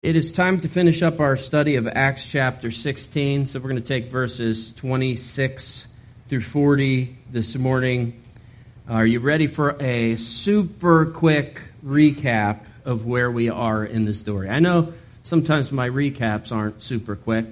It is time to finish up our study of Acts chapter 16. So we're going to take verses 26 through 40 this morning. Are you ready for a super quick recap of where we are in the story? I know sometimes my recaps aren't super quick.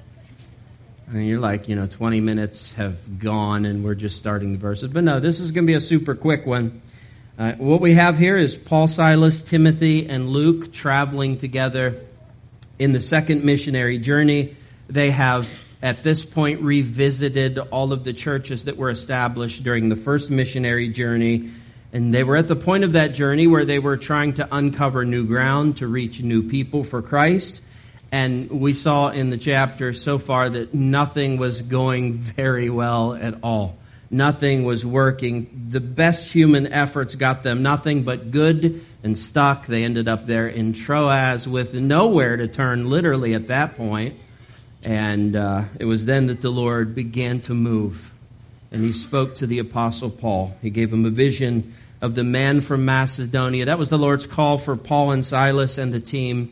And you're like, 20 minutes have gone and we're just starting the verses. But no, this is going to be a super quick one. What we have here is Paul, Silas, Timothy, and Luke traveling together in the second missionary journey. They have, at this point, revisited all of the churches that were established during the first missionary journey. And they were at the point of that journey where they were trying to uncover new ground to reach new people for Christ. And we saw in the chapter so far that nothing was going very well at all. Nothing was working. The best human efforts got them nothing but good and stuck. They ended up there in Troas with nowhere to turn, literally at that point. And it was then that the Lord began to move. And he spoke to the Apostle Paul. He gave him a vision of the man from Macedonia. That was the Lord's call for Paul and Silas and the team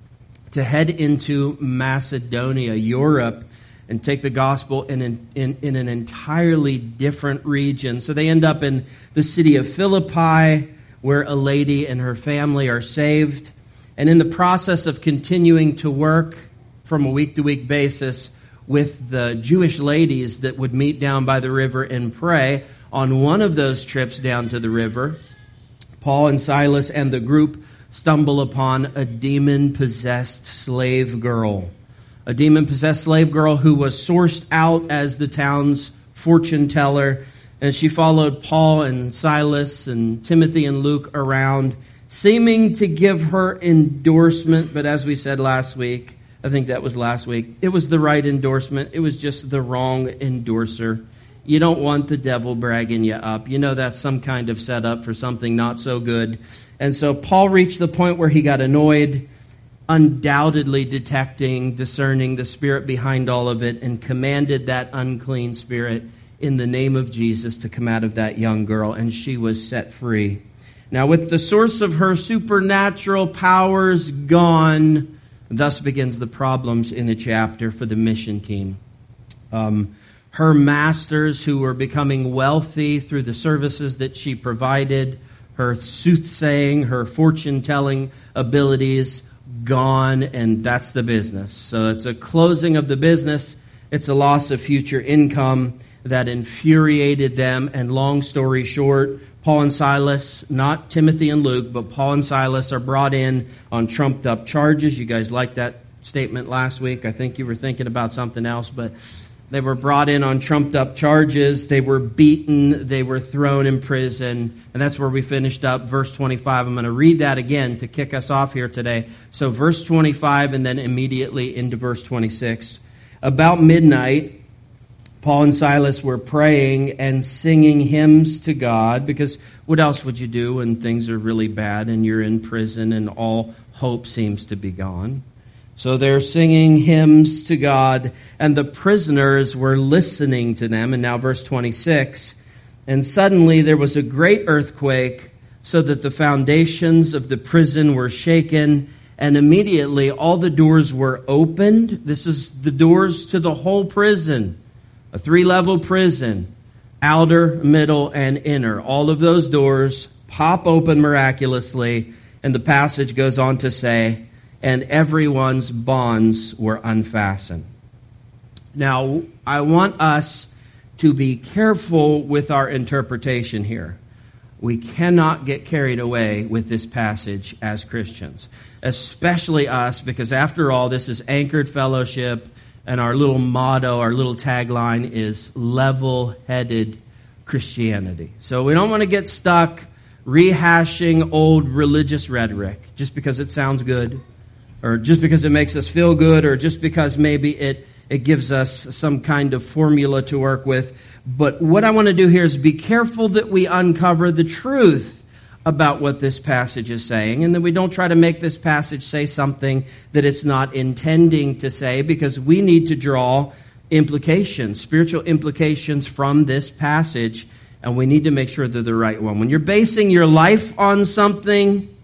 to head into Macedonia, Europe, and take the gospel in an entirely different region. So they end up in the city of Philippi, where a lady and her family are saved. And in the process of continuing to work from a week-to-week basis with the Jewish ladies that would meet down by the river and pray, on one of those trips down to the river, Paul and Silas and the group stumble upon a demon-possessed slave girl. A demon-possessed slave girl who was sourced out as the town's fortune teller. And she followed Paul and Silas and Timothy and Luke around, seeming to give her endorsement. But as we said last week, I think that was last week, it was the right endorsement. It was just the wrong endorser. You don't want the devil bragging you up. You know that's some kind of setup for something not so good. And so Paul reached the point where he got annoyed, undoubtedly discerning the spirit behind all of it, and commanded that unclean spirit in the name of Jesus to come out of that young girl, and she was set free. Now, with the source of her supernatural powers gone, thus begins the problems in the chapter for the mission team. Her masters, who were becoming wealthy through the services that she provided, her soothsaying, her fortune-telling abilities, gone, and that's the business. So it's a closing of the business. It's a loss of future income that infuriated them. And long story short, Paul and Silas, not Timothy and Luke, but Paul and Silas are brought in on trumped up charges. You guys liked that statement last week. I think you were thinking about something else, but they were brought in on trumped up charges. They were beaten. They were thrown in prison. And that's where we finished up verse 25. I'm going to read that again to kick us off here today. So verse 25 and then immediately into verse 26. About midnight, Paul and Silas were praying and singing hymns to God, because what else would you do when things are really bad and you're in prison and all hope seems to be gone? So they're singing hymns to God, and the prisoners were listening to them. And now verse 26, and suddenly there was a great earthquake, so that the foundations of the prison were shaken, and immediately all the doors were opened. This is the doors to the whole prison, a 3-level prison, outer, middle, and inner. All of those doors pop open miraculously, and the passage goes on to say, and everyone's bonds were unfastened. Now, I want us to be careful with our interpretation here. We cannot get carried away with this passage as Christians, especially us, because after all, this is Anchored Fellowship, and our little motto, our little tagline is level-headed Christianity. So we don't want to get stuck rehashing old religious rhetoric just because it sounds good, or just because it makes us feel good, or just because maybe it gives us some kind of formula to work with. But what I want to do here is be careful that we uncover the truth about what this passage is saying, and that we don't try to make this passage say something that it's not intending to say, because we need to draw implications, spiritual implications from this passage, and we need to make sure they're the right one. When you're basing your life on something,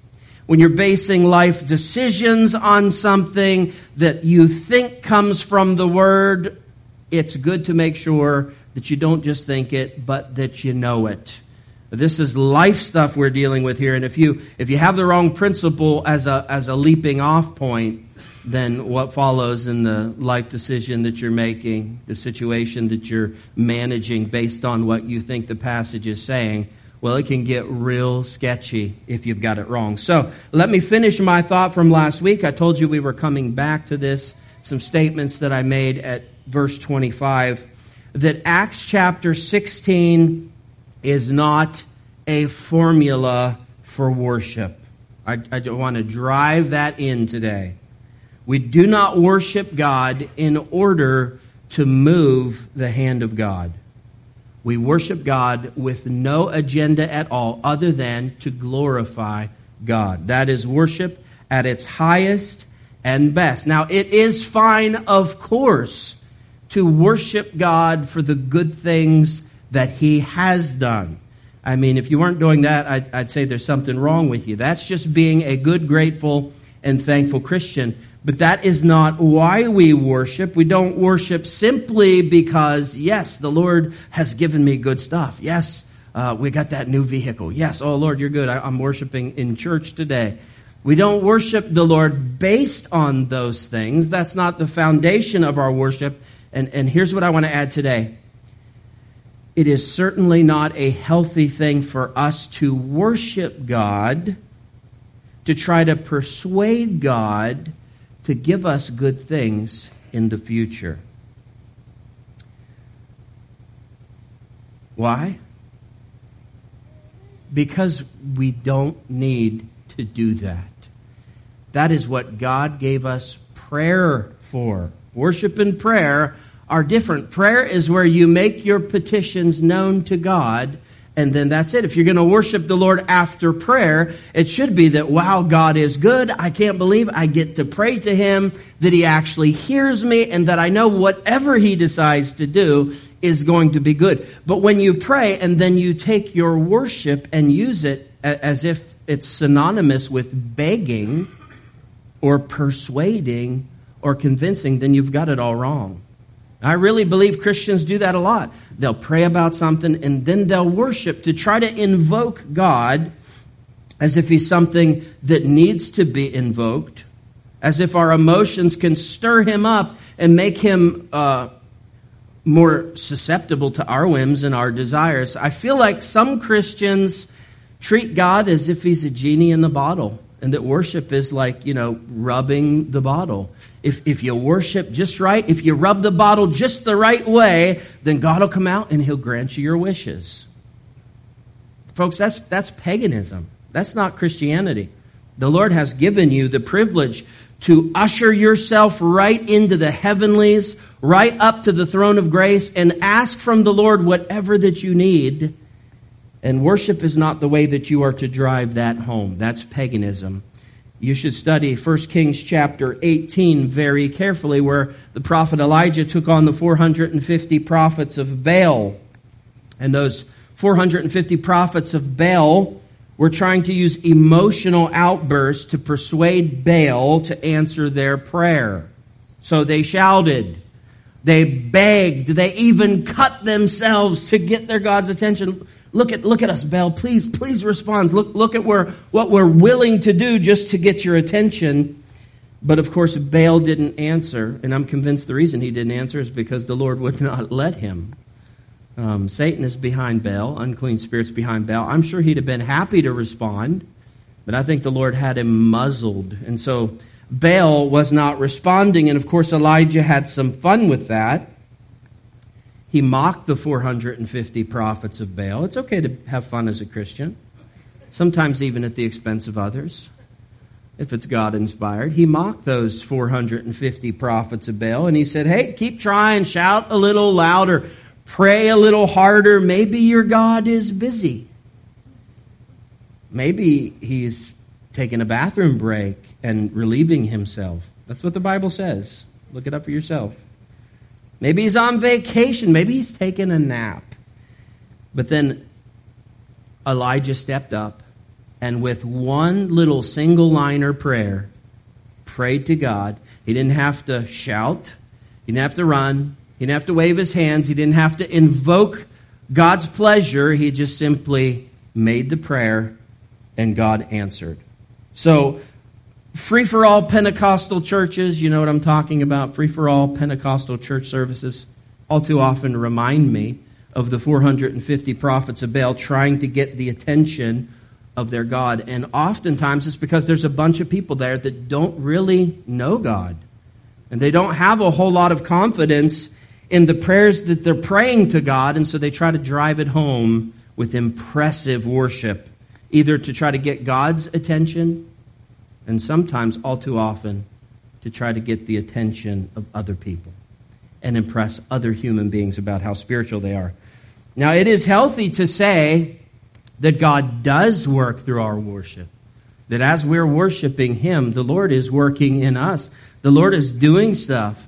when you're basing life decisions on something that you think comes from the Word, it's good to make sure that you don't just think it, but that you know it. This is life stuff we're dealing with here, and if you have the wrong principle as a leaping off point, then what follows in the life decision that you're making, the situation that you're managing based on what you think the passage is saying, well, it can get real sketchy if you've got it wrong. So let me finish my thought from last week. I told you we were coming back to this, some statements that I made at verse 25, that Acts chapter 16 is not a formula for worship. I want to drive that in today. We do not worship God in order to move the hand of God. We worship God with no agenda at all other than to glorify God. That is worship at its highest and best. Now, it is fine, of course, to worship God for the good things that He has done. I mean, if you weren't doing that, I'd say there's something wrong with you. That's just being a good, grateful, and thankful Christian. But that is not why we worship. We don't worship simply because, yes, the Lord has given me good stuff. Yes, we got that new vehicle. Yes, oh Lord, you're good. I'm worshiping in church today. We don't worship the Lord based on those things. That's not the foundation of our worship. And here's what I want to add today. It is certainly not a healthy thing for us to worship God, to try to persuade God to give us good things in the future. Why? Because we don't need to do that. That is what God gave us prayer for. Worship and prayer are different. Prayer is where you make your petitions known to God, and then that's it. If you're going to worship the Lord after prayer, it should be that, wow, God is good. I can't believe I get to pray to Him, that He actually hears me, and that I know whatever He decides to do is going to be good. But when you pray and then you take your worship and use it as if it's synonymous with begging or persuading or convincing, then you've got it all wrong. I really believe Christians do that a lot. They'll pray about something and then they'll worship to try to invoke God as if He's something that needs to be invoked, as if our emotions can stir Him up and make Him more susceptible to our whims and our desires. I feel like some Christians treat God as if He's a genie in the bottle, and that worship is like, rubbing the bottle. If you worship just right, if you rub the bottle just the right way, then God will come out and He'll grant you your wishes. Folks, that's paganism. That's not Christianity. The Lord has given you the privilege to usher yourself right into the heavenlies, right up to the throne of grace, and ask from the Lord whatever that you need. And worship is not the way that you are to drive that home. That's paganism. You should study 1 Kings chapter 18 very carefully, where the prophet Elijah took on the 450 prophets of Baal. And those 450 prophets of Baal were trying to use emotional outbursts to persuade Baal to answer their prayer. So they shouted, they begged, they even cut themselves to get their God's attention. Look at us, Baal. Please respond. Look at what we're willing to do just to get your attention. But of course, Baal didn't answer. And I'm convinced the reason he didn't answer is because the Lord would not let him. Satan is behind Baal, unclean spirits behind Baal. I'm sure he'd have been happy to respond, but I think the Lord had him muzzled. And so Baal was not responding. And of course, Elijah had some fun with that. He mocked the 450 prophets of Baal. It's okay to have fun as a Christian, sometimes even at the expense of others, if it's God-inspired. He mocked those 450 prophets of Baal, and he said, hey, keep trying, shout a little louder, pray a little harder. Maybe your God is busy. Maybe he's taking a bathroom break and relieving himself. That's what the Bible says. Look it up for yourself. Maybe he's on vacation. Maybe he's taking a nap. But then Elijah stepped up and with one little single-liner prayer, prayed to God. He didn't have to shout. He didn't have to run. He didn't have to wave his hands. He didn't have to invoke God's pleasure. He just simply made the prayer, and God answered. So, free-for-all Pentecostal churches, you know what I'm talking about? Free-for-all Pentecostal church services all too often remind me of the 450 prophets of Baal trying to get the attention of their God. And oftentimes it's because there's a bunch of people there that don't really know God. And they don't have a whole lot of confidence in the prayers that they're praying to God, and so they try to drive it home with impressive worship, either to try to get God's attention, and sometimes, all too often, to try to get the attention of other people and impress other human beings about how spiritual they are. Now, it is healthy to say that God does work through our worship, that as we're worshiping Him, the Lord is working in us. The Lord is doing stuff.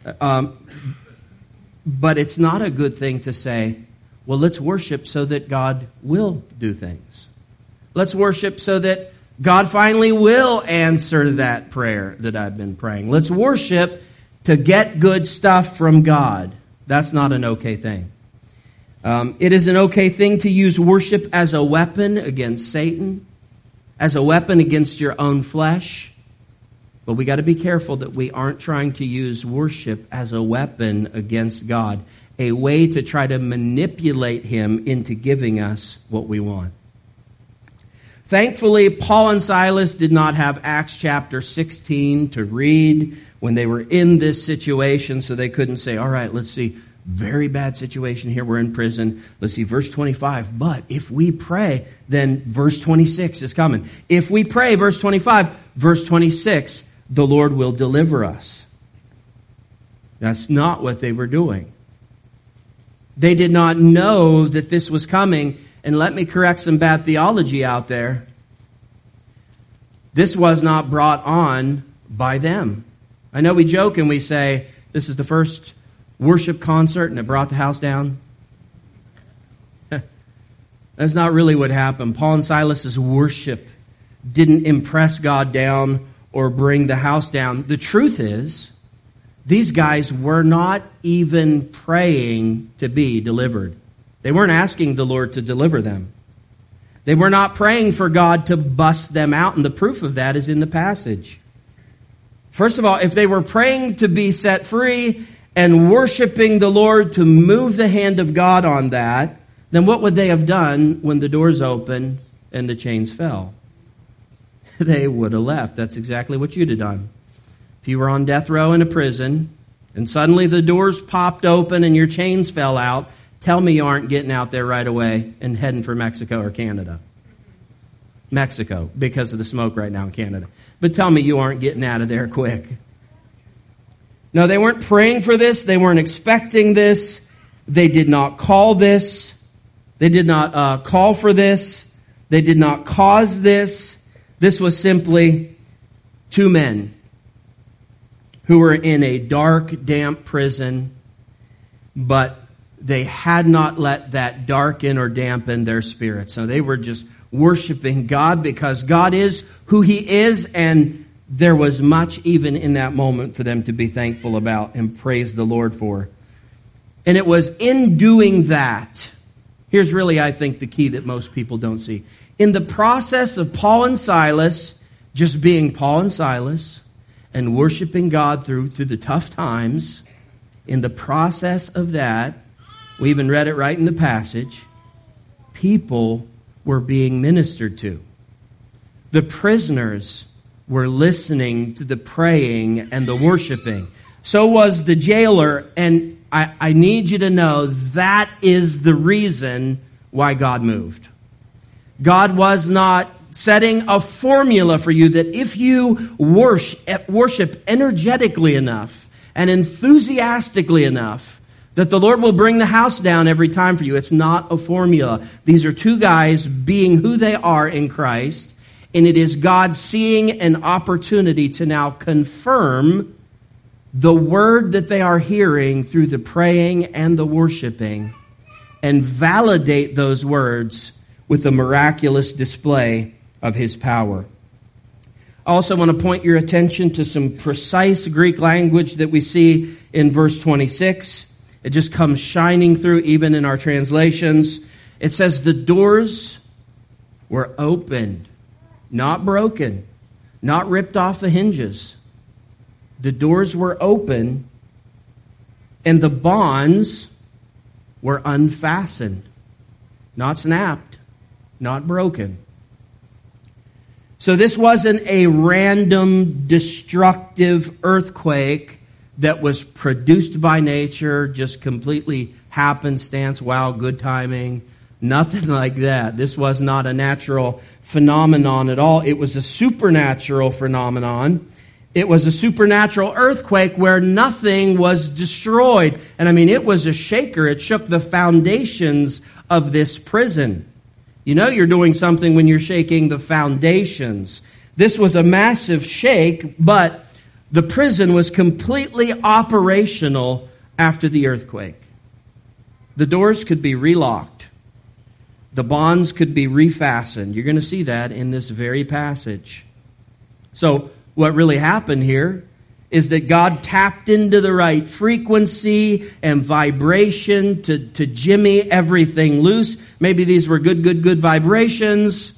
But it's not a good thing to say, well, let's worship so that God will do things. Let's worship so that God finally will answer that prayer that I've been praying. Let's worship to get good stuff from God. That's not an okay thing. It is an okay thing to use worship as a weapon against Satan, as a weapon against your own flesh. But we got to be careful that we aren't trying to use worship as a weapon against God, a way to try to manipulate Him into giving us what we want. Thankfully, Paul and Silas did not have Acts chapter 16 to read when they were in this situation, so they couldn't say, all right, let's see, very bad situation here, we're in prison. Let's see, verse 25, but if we pray, then verse 26 is coming. If we pray, verse 25, verse 26, the Lord will deliver us. That's not what they were doing. They did not know that this was coming. And let me correct some bad theology out there. This was not brought on by them. I know we joke and we say, this is the first worship concert and it brought the house down. That's not really what happened. Paul and Silas's worship didn't impress God down or bring the house down. The truth is, these guys were not even praying to be delivered. They weren't asking the Lord to deliver them. They were not praying for God to bust them out, and the proof of that is in the passage. First of all, if they were praying to be set free and worshiping the Lord to move the hand of God on that, then what would they have done when the doors opened and the chains fell? They would have left. That's exactly what you'd have done. If you were on death row in a prison and suddenly the doors popped open and your chains fell out, tell me you aren't getting out there right away and heading for Mexico or Canada. Mexico, because of the smoke right now in Canada. But tell me you aren't getting out of there quick. No, they weren't praying for this. They weren't expecting this. They did not call this. They did not call for this. They did not cause this. This was simply two men who were in a dark, damp prison, but they had not let that darken or dampen their spirit. So they were just worshiping God because God is who He is, and there was much even in that moment for them to be thankful about and praise the Lord for. And it was in doing that, here's really, I think, the key that most people don't see. In the process of Paul and Silas just being Paul and Silas and worshiping God through the tough times, in the process of that, we even read it right in the passage, people were being ministered to. The prisoners were listening to the praying and the worshiping. So was the jailer, and I need you to know that is the reason why God moved. God was not setting a formula for you that if you worship energetically enough and enthusiastically enough, that the Lord will bring the house down every time for you. It's not a formula. These are two guys being who they are in Christ, and it is God seeing an opportunity to now confirm the word that they are hearing through the praying and the worshiping, and validate those words with a miraculous display of his power. I also want to point your attention to some precise Greek language that we see in verse 26. It just comes shining through even in our translations. It says the doors were opened, not broken, not ripped off the hinges. The doors were open and the bonds were unfastened, not snapped, not broken. So this wasn't a random, destructive earthquake that was produced by nature, just completely happenstance, wow, good timing. Nothing like that. This was not a natural phenomenon at all. It was a supernatural phenomenon. It was a supernatural earthquake where nothing was destroyed. And I mean, it was a shaker. It shook the foundations of this prison. You know you're doing something when you're shaking the foundations. This was a massive shake, but the prison was completely operational after the earthquake. The doors could be relocked. The bonds could be refastened. You're going to see that in this very passage. So what really happened here is that God tapped into the right frequency and vibration to jimmy everything loose. Maybe these were good vibrations.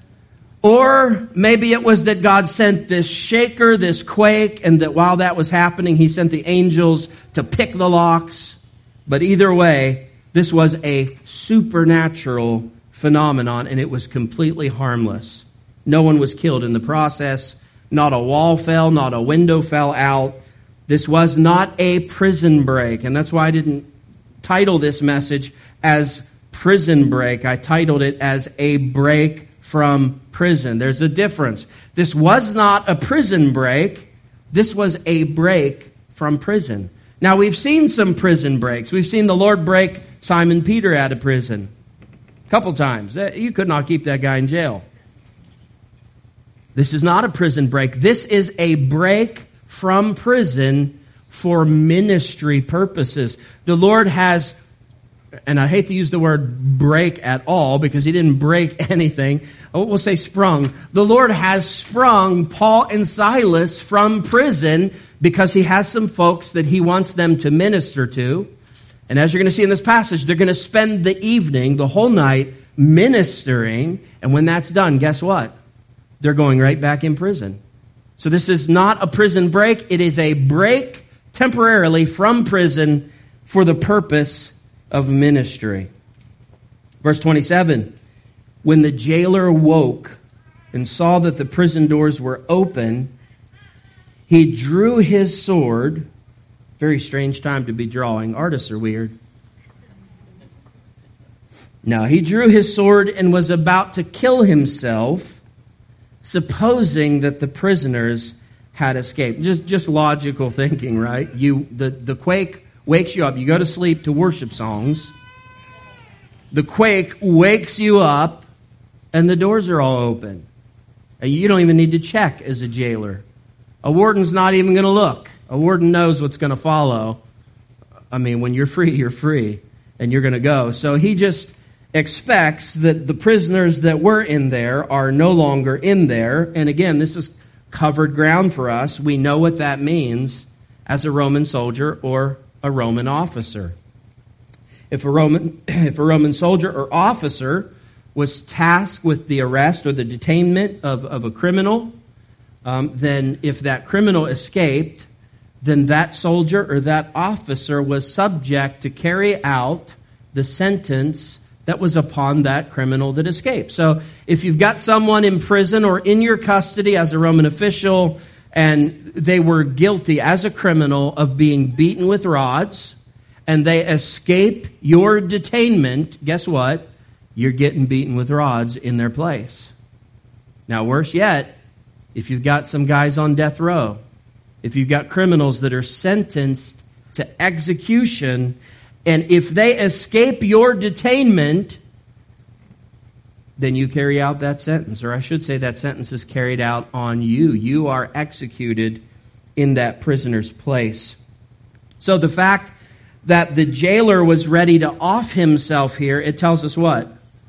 Or maybe it was that God sent this shaker, this quake, and that while that was happening, He sent the angels to pick the locks. But either way, this was a supernatural phenomenon, and it was completely harmless. No one was killed in the process. Not a wall fell, not a window fell out. This was not a prison break. And that's why I didn't title this message as Prison Break. I titled it as A Break from Prison. There's a difference. This was not a prison break. This was a break from prison. Now, we've seen some prison breaks. We've seen the Lord break Simon Peter out of prison a couple times. You could not keep that guy in jail. This is not a prison break. This is a break from prison for ministry purposes. The Lord has, and I hate to use the word break at all because He didn't break anything. We'll say sprung. The Lord has sprung Paul and Silas from prison because He has some folks that He wants them to minister to. And as you're going to see in this passage, they're going to spend the evening, the whole night, ministering. And when that's done, guess what? They're going right back in prison. So this is not a prison break. It is a break temporarily from prison for the purpose of ministry. Verse 27, when the jailer woke and saw that the prison doors were open, he drew his sword. Very strange time to be drawing. Artists are weird. Now, he drew his sword and was about to kill himself, supposing that the prisoners had escaped. Just logical thinking, right? The quake wakes you up. You go to sleep to worship songs. The quake wakes you up, and the doors are all open. And you don't even need to check as a jailer. A warden's not even going to look. A warden knows what's going to follow. I mean, when you're free, and you're going to go. So he just expects that the prisoners that were in there are no longer in there. And again, this is covered ground for us. We know what that means as a Roman soldier or a Roman officer. If a Roman soldier or officer was tasked with the arrest or the detainment of a criminal, then if that criminal escaped, then that soldier or that officer was subject to carry out the sentence that was upon that criminal that escaped. So if you've got someone in prison or in your custody as a Roman official and they were guilty as a criminal of being beaten with rods and they escape your detainment, guess what? You're getting beaten with rods in their place. Now, worse yet, if you've got some guys on death row, if you've got criminals that are sentenced to execution, and if they escape your detainment, then you carry out that sentence. Or I should say that sentence is carried out on you. You are executed in that prisoner's place. So the fact that the jailer was ready to off himself here, it tells us what?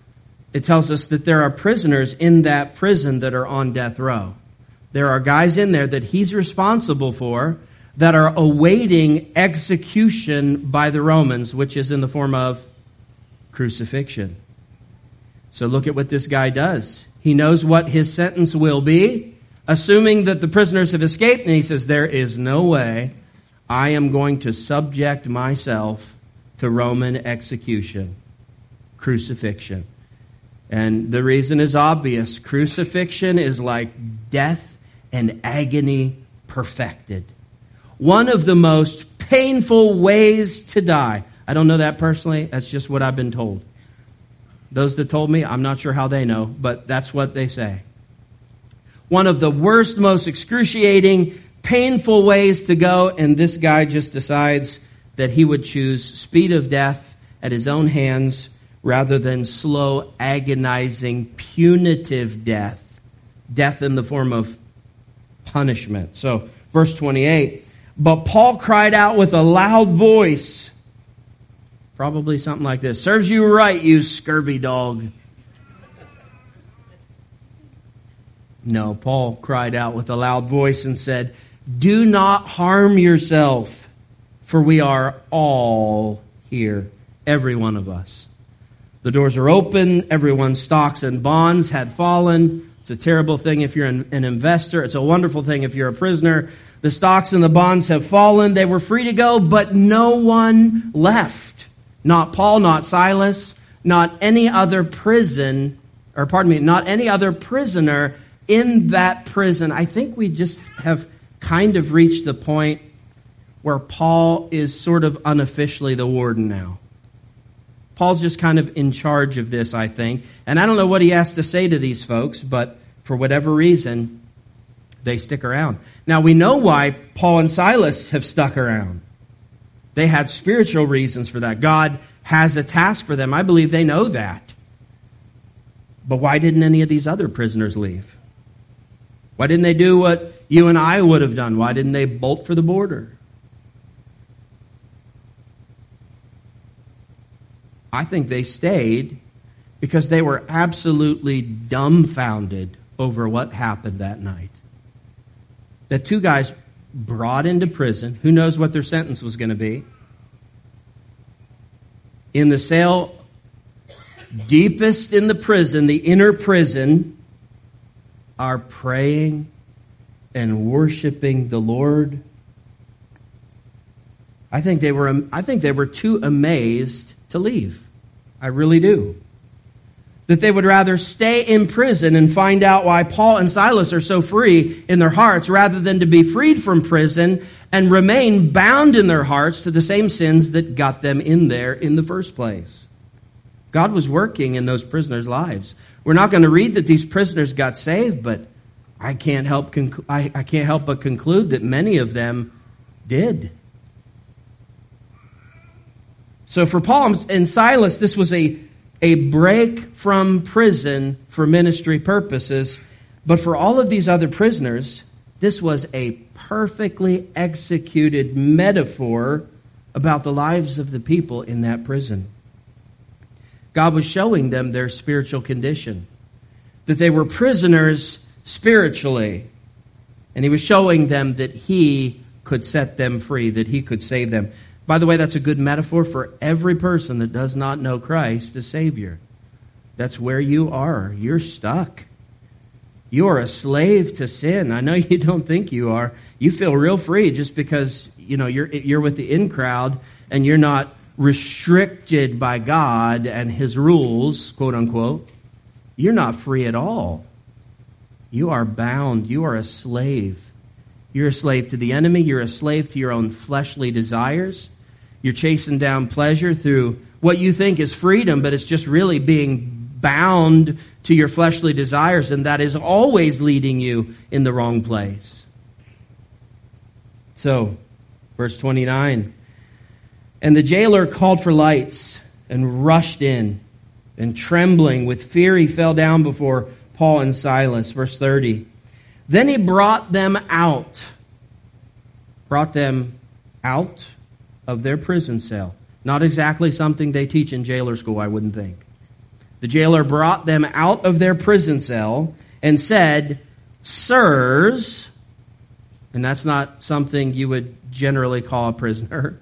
it tells us that there are prisoners in that prison that are on death row. There are guys in there that he's responsible for that are awaiting execution by the Romans, which is in the form of crucifixion. So look at what this guy does. He knows what his sentence will be, assuming that the prisoners have escaped, and he says, there is no way I am going to subject myself to Roman execution, crucifixion. And the reason is obvious. Crucifixion is like death and agony perfected. One of the most painful ways to die. I don't know that personally. That's just what I've been told. Those that told me, I'm not sure how they know, but that's what they say. One of the worst, most excruciating, painful ways to go, and this guy just decides that he would choose speed of death at his own hands rather than slow, agonizing, punitive death. Death in the form of punishment. So, verse 28, but Paul cried out with a loud voice, probably something like this, serves you right, you scurvy dog. No, Paul cried out with a loud voice and said, do not harm yourself, for we are all here, every one of us. The doors are open, everyone's stocks and bonds had fallen. It's a terrible thing if you're an investor. It's a wonderful thing if you're a prisoner. The stocks and the bonds have fallen. They were free to go, but no one left. Not Paul, not Silas, not any other not any other prisoner in that prison. I think we just have kind of reached the point where Paul is sort of unofficially the warden now. Paul's just kind of in charge of this, I think. And I don't know what he has to say to these folks, but for whatever reason, they stick around. Now, we know why Paul and Silas have stuck around. They had spiritual reasons for that. God has a task for them. I believe they know that. But why didn't any of these other prisoners leave? Why didn't they do what you and I would have done? Why didn't they bolt for the border? I think they stayed because they were absolutely dumbfounded over what happened that night. The two guys brought into prison. Who knows what their sentence was going to be? In the cell deepest in the prison, the inner prison, are praying and worshiping the Lord. I think they were too amazed to leave. I really do. That they would rather stay in prison and find out why Paul and Silas are so free in their hearts rather than to be freed from prison and remain bound in their hearts to the same sins that got them in there in the first place. God was working in those prisoners' lives. We're not going to read that these prisoners got saved, but I can't help but conclude that many of them did. So for Paul and Silas, this was a break from prison for ministry purposes. But for all of these other prisoners, this was a perfectly executed metaphor about the lives of the people in that prison. God was showing them their spiritual condition, that they were prisoners spiritually. And he was showing them that he could set them free, that he could save them. By the way, that's a good metaphor for every person that does not know Christ as Savior. That's where you are. You're stuck. You are a slave to sin. I know you don't think you are. You feel real free just because, you're with the in crowd and you're not restricted by God and his rules, quote unquote. You're not free at all. You are bound. You are a slave. You're a slave to the enemy. You're a slave to your own fleshly desires. You're chasing down pleasure through what you think is freedom, but it's just really being bound to your fleshly desires, and that is always leading you in the wrong place. So, verse 29, and the jailer called for lights and rushed in, and trembling with fear he fell down before Paul and Silas. Verse 30, then he brought them out of their prison cell. Not exactly something they teach in jailer school, I wouldn't think. The jailer brought them out of their prison cell and said, "Sirs," and that's not something you would generally call a prisoner.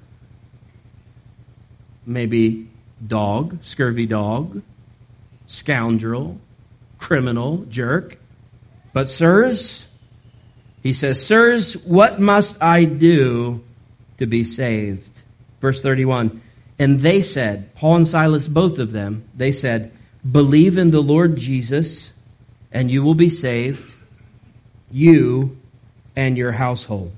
Maybe dog, scurvy dog, scoundrel, criminal, jerk. But sirs, he says, "Sirs, what must I do to be saved?" Verse 31, and they said, Paul and Silas, both of them, they said, "Believe in the Lord Jesus, and you will be saved, you and your household."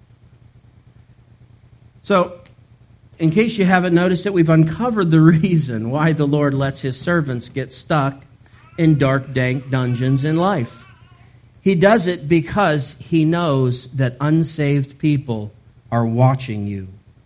So, in case you haven't noticed it, we've uncovered the reason why the Lord lets his servants get stuck in dark, dank dungeons in life. He does it because he knows that unsaved people are watching you.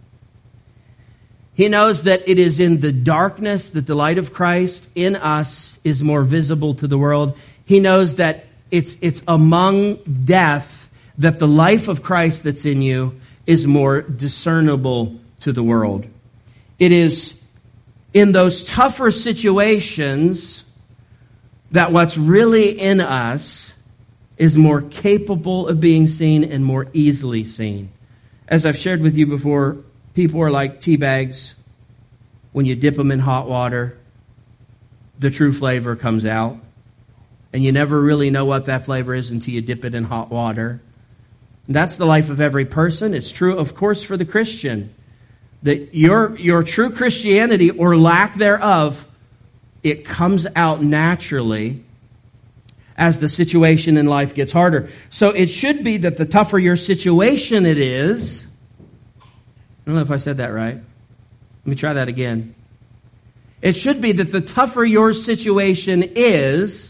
He knows that it is in the darkness that the light of Christ in us is more visible to the world. He knows that it's among death that the life of Christ that's in you is more discernible to the world. It is in those tougher situations that what's really in us is more capable of being seen and more easily seen. As I've shared with you before, people are like tea bags. When you dip them in hot water, the true flavor comes out. And you never really know what that flavor is until you dip it in hot water. And that's the life of every person. It's true, of course, for the Christian. That your true Christianity or lack thereof, it comes out naturally as the situation in life gets harder. So it should be that the tougher your situation it is. I don't know if I said that right. Let me try that again. It should be that the tougher your situation is,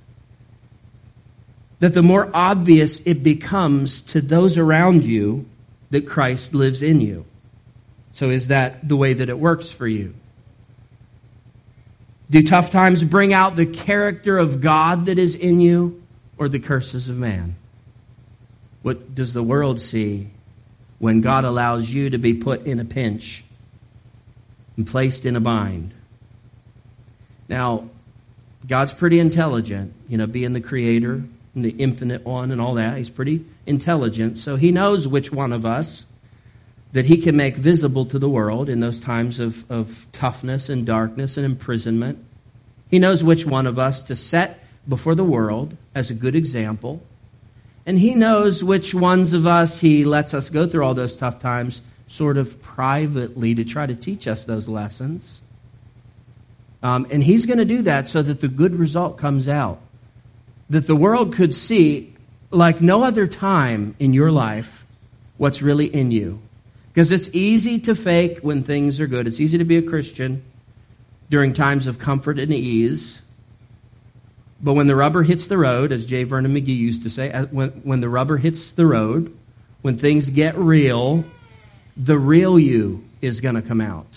that the more obvious it becomes to those around you that Christ lives in you. So is that the way that it works for you? Do tough times bring out the character of God that is in you, or the curses of man? What does the world see when God allows you to be put in a pinch and placed in a bind? Now, God's pretty intelligent, being the creator and the infinite one and all that. He's pretty intelligent, so he knows which one of us that he can make visible to the world in those times of toughness and darkness and imprisonment. He knows which one of us to set before the world as a good example. And he knows which ones of us he lets us go through all those tough times sort of privately to try to teach us those lessons. And he's going to do that so that the good result comes out. That the world could see, like no other time in your life, what's really in you. Because it's easy to fake when things are good. It's easy to be a Christian during times of comfort and ease. But when the rubber hits the road, as J. Vernon McGee used to say, when the rubber hits the road, when things get real, the real you is going to come out.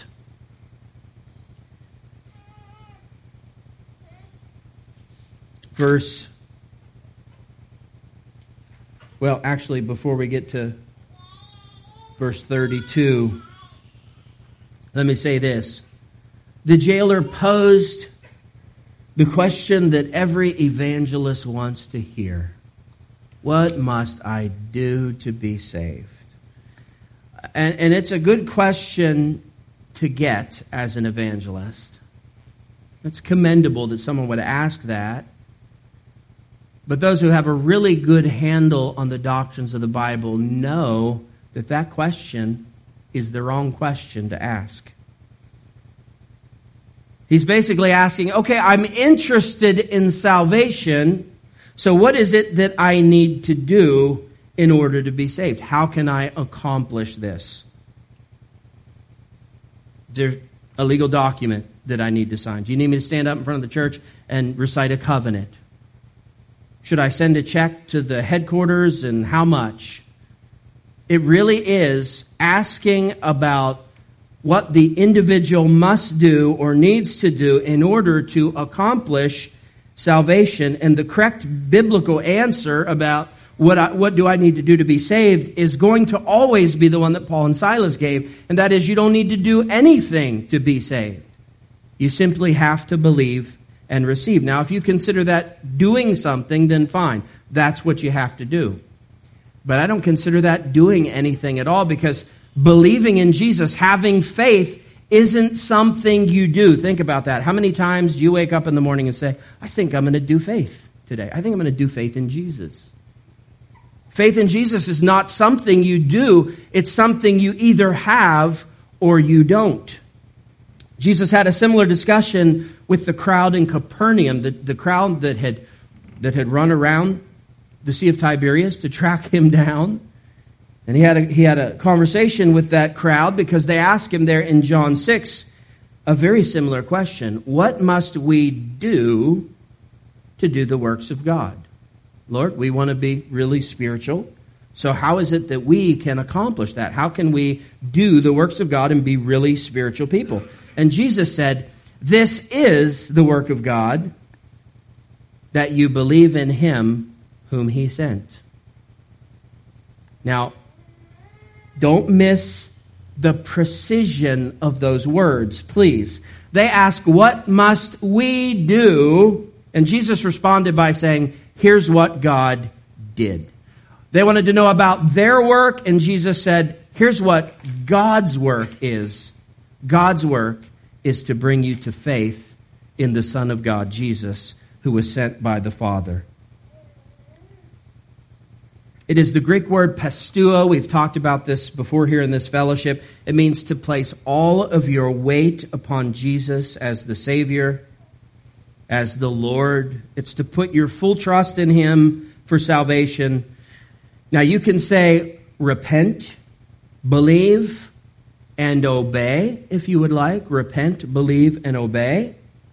Before we get to verse 32, let me say this. The jailer posed the question that every evangelist wants to hear. What must I do to be saved? And it's a good question to get as an evangelist. It's commendable that someone would ask that. But those who have a really good handle on the doctrines of the Bible know that question is the wrong question to ask. He's basically asking, okay, I'm interested in salvation, so what is it that I need to do in order to be saved? How can I accomplish this? Is there a legal document that I need to sign? Do you need me to stand up in front of the church and recite a covenant? Should I send a check to the headquarters, and how much? It really is asking about what the individual must do or needs to do in order to accomplish salvation. And the correct biblical answer about what do I need to do to be saved is going to always be the one that Paul and Silas gave. And that is, you don't need to do anything to be saved. You simply have to believe and receive. Now, if you consider that doing something, then fine. That's what you have to do. But I don't consider that doing anything at all, because believing in Jesus, having faith, isn't something you do. Think about that. How many times do you wake up in the morning and say, I think I'm going to do faith today. I think I'm going to do faith in Jesus. Faith in Jesus is not something you do. It's something you either have or you don't. Jesus had a similar discussion with the crowd in Capernaum, the crowd that had run around the Sea of Tiberias to track him down. And he had a conversation with that crowd because they asked him there in John 6 a very similar question. What must we do to do the works of God? Lord, we want to be really spiritual. So how is it that we can accomplish that? How can we do the works of God and be really spiritual people? And Jesus said, this is the work of God, that you believe in him whom he sent. Now, don't miss the precision of those words, please. They ask, what must we do? And Jesus responded by saying, here's what God did. They wanted to know about their work, and Jesus said, here's what God's work is. God's work is to bring you to faith in the Son of God, Jesus, who was sent by the Father. It is the Greek word pisteuo. We've talked about this before here in this fellowship. It means to place all of your weight upon Jesus as the Savior, as the Lord. It's to put your full trust in him for salvation. Now you can say repent, believe, and obey if you would like. Repent, believe, and obey.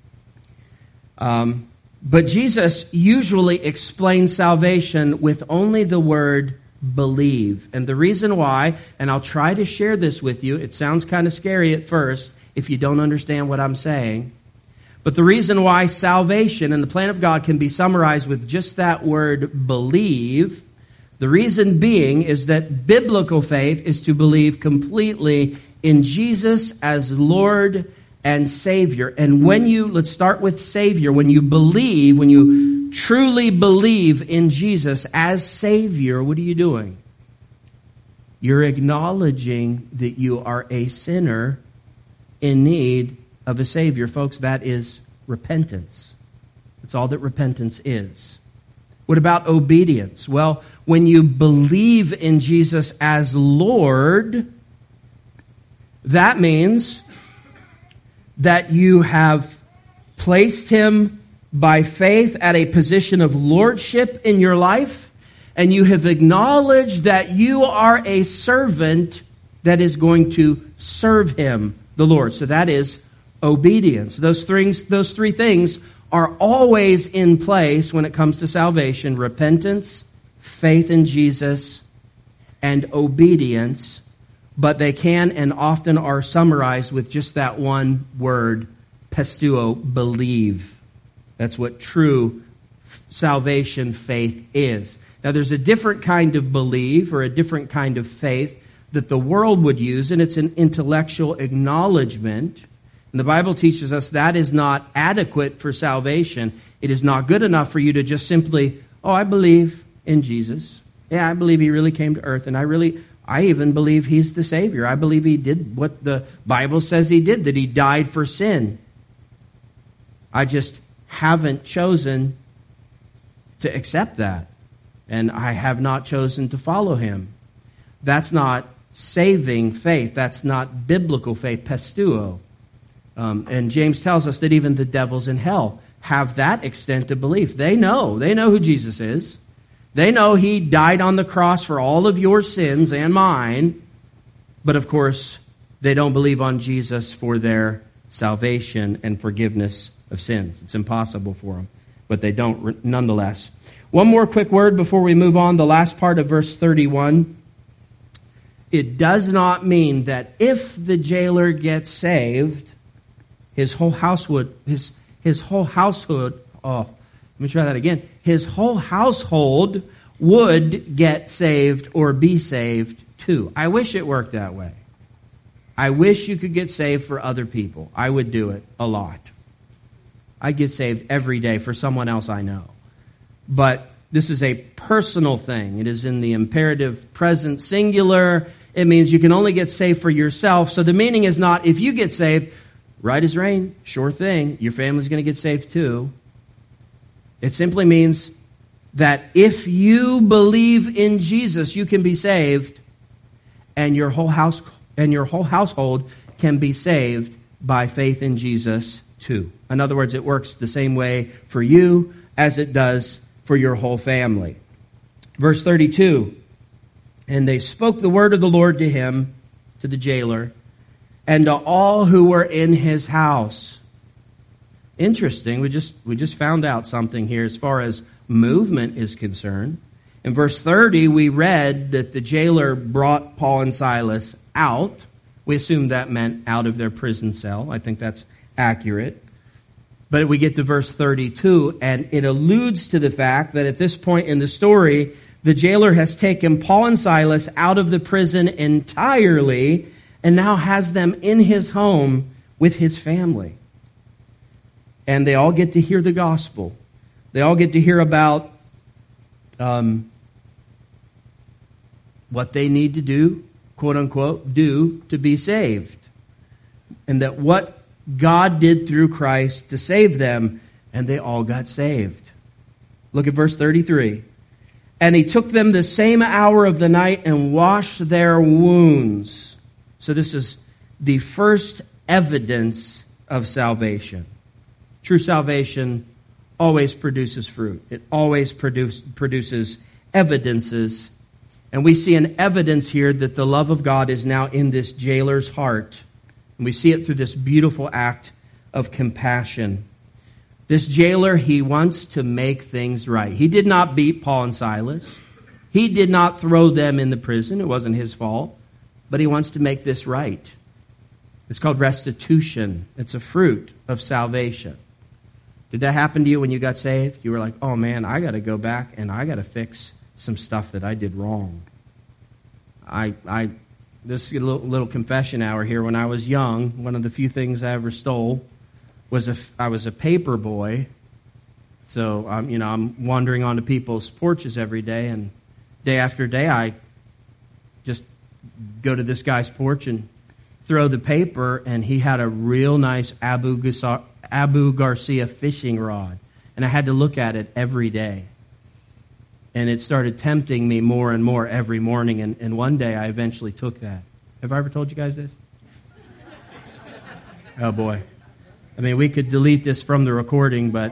But Jesus usually explains salvation with only the word believe. And the reason why, and I'll try to share this with you, it sounds kind of scary at first if you don't understand what I'm saying. But the reason why salvation and the plan of God can be summarized with just that word believe, the reason being is that biblical faith is to believe completely in Jesus as Lord and Savior. And let's start with Savior. When you truly believe in Jesus as Savior, what are you doing? You're acknowledging that you are a sinner in need of a Savior. Folks, that is repentance. That's all that repentance is. What about obedience? Well, when you believe in Jesus as Lord, that means that you have placed him by faith at a position of lordship in your life, and you have acknowledged that you are a servant that is going to serve him, the Lord. So that is obedience. Those three things are always in place when it comes to salvation: repentance, faith in Jesus, and obedience. But they can and often are summarized with just that one word, pisteuo, believe. That's what true salvation faith is. Now there's a different kind of believe or a different kind of faith that the world would use, and it's an intellectual acknowledgement. And the Bible teaches us that is not adequate for salvation. It is not good enough for you to just simply, I believe in Jesus. Yeah, I believe he really came to earth, and I even believe he's the Savior. I believe he did what the Bible says he did, that he died for sin. I just haven't chosen to accept that. And I have not chosen to follow him. That's not saving faith. That's not biblical faith, pisteuo. And James tells us that even the devils in hell have that extent of belief. They know who Jesus is. They know he died on the cross for all of your sins and mine. But of course, they don't believe on Jesus for their salvation and forgiveness of sins. It's impossible for them. But they don't nonetheless. One more quick word before we move on. The last part of verse 31. It does not mean that if the jailer gets saved, his whole household, his whole household would get saved or be saved too. I wish it worked that way. I wish you could get saved for other people. I would do it a lot. I get saved every day for someone else I know. But this is a personal thing. It is in the imperative present singular. It means you can only get saved for yourself. So the meaning is not if you get saved, right as rain, sure thing, your family's going to get saved too. It simply means that if you believe in Jesus, you can be saved, and your whole household can be saved by faith in Jesus too. In other words, it works the same way for you as it does for your whole family. Verse 32, and they spoke the word of the Lord to him, to the jailer, and to all who were in his house. Interesting, we just found out something here as far as movement is concerned. In verse 30, we read that the jailer brought Paul and Silas out. We assume that meant out of their prison cell. I think that's accurate. But we get to verse 32, and it alludes to the fact that at this point in the story, the jailer has taken Paul and Silas out of the prison entirely and now has them in his home with his family. And they all get to hear the gospel. They all get to hear about what they need to do, quote unquote, do to be saved. And that what God did through Christ to save them, and they all got saved. Look at verse 33. And he took them the same hour of the night and washed their wounds. So this is the first evidence of salvation. True salvation always produces fruit. It always produces evidences. And we see an evidence here that the love of God is now in this jailer's heart. And we see it through this beautiful act of compassion. This jailer, he wants to make things right. He did not beat Paul and Silas. He did not throw them in the prison. It wasn't his fault. But he wants to make this right. It's called restitution. It's a fruit of salvation. Did that happen to you when you got saved? You were like, oh man, I got to go back and I got to fix some stuff that I did wrong. This is a little confession hour here. When I was young, one of the few things I ever stole was I was a paper boy. So I'm wandering onto people's porches every day, and day after day I just go to this guy's porch and throw the paper, and he had a real nice Abu Garcia fishing rod, and I had to look at it every day. And it started tempting me more and more every morning, and one day I eventually took that. Have I ever told you guys this? Oh boy. I mean, we could delete this from the recording, but...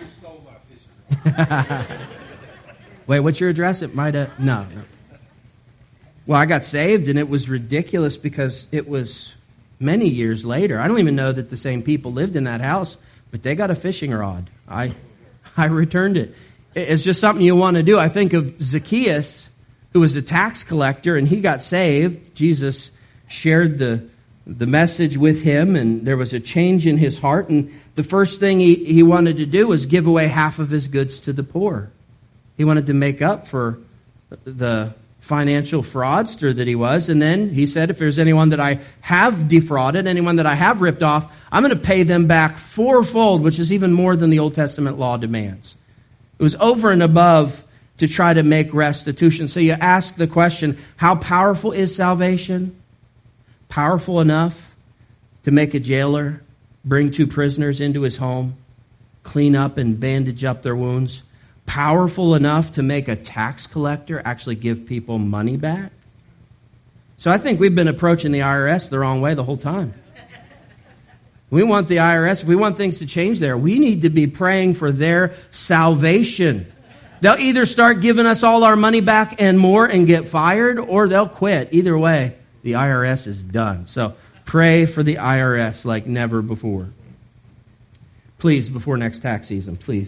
Wait, what's your address? It might have... No. Well, I got saved, and it was ridiculous because it was many years later. I don't even know that the same people lived in that house, but they got a fishing rod. I returned it. It's just something you want to do. I think of Zacchaeus, who was a tax collector, and he got saved. Jesus shared the message with him, and there was a change in his heart. And the first thing he wanted to do was give away half of his goods to the poor. He wanted to make up for the financial fraudster that he was. And then he said, if there's anyone that I have defrauded, anyone that I have ripped off, I'm going to pay them back fourfold, which is even more than the Old Testament law demands. It was over and above to try to make restitution. So you ask the question, how powerful is salvation? Powerful enough to make a jailer bring 2 prisoners into his home, clean up and bandage up their wounds. Powerful enough to make a tax collector actually give people money back. So I think we've been approaching the IRS the wrong way the whole time. We want the IRS, if we want things to change there, we need to be praying for their salvation. They'll either start giving us all our money back and more and get fired, or they'll quit. Either way, the IRS is done. So pray for the IRS like never before. Please, before next tax season, please.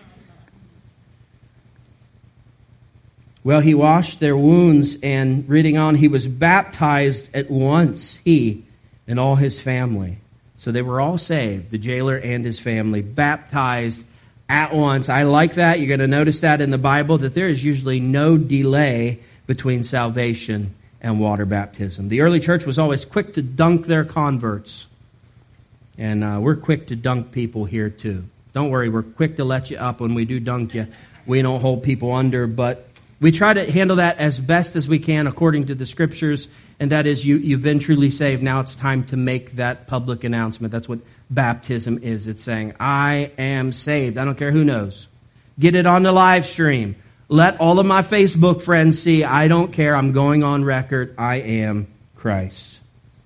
Well, he washed their wounds, and reading on, he was baptized at once, he and all his family. So they were all saved, the jailer and his family, baptized at once. I like that. You're going to notice that in the Bible, that there is usually no delay between salvation and water baptism. The early church was always quick to dunk their converts. And we're quick to dunk people here too. Don't worry, we're quick to let you up when we do dunk you. We don't hold people under, but we try to handle that as best as we can according to the Scriptures, and that is you've been truly saved. Now it's time to make that public announcement. That's what baptism is. It's saying, I am saved. I don't care who knows. Get it on the live stream. Let all of my Facebook friends see. I don't care. I'm going on record. I am Christ.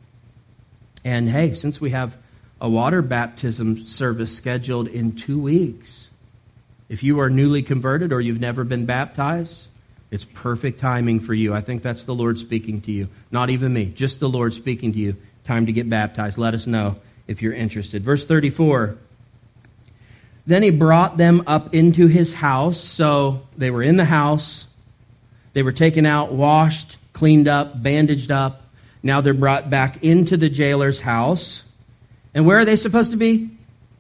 And hey, since we have a water baptism service scheduled in 2 weeks, if you are newly converted or you've never been baptized, it's perfect timing for you. I think that's the Lord speaking to you. Not even me, just the Lord speaking to you. Time to get baptized. Let us know if you're interested. Verse 34. Then he brought them up into his house. So they were in the house. They were taken out, washed, cleaned up, bandaged up. Now they're brought back into the jailer's house. And where are they supposed to be?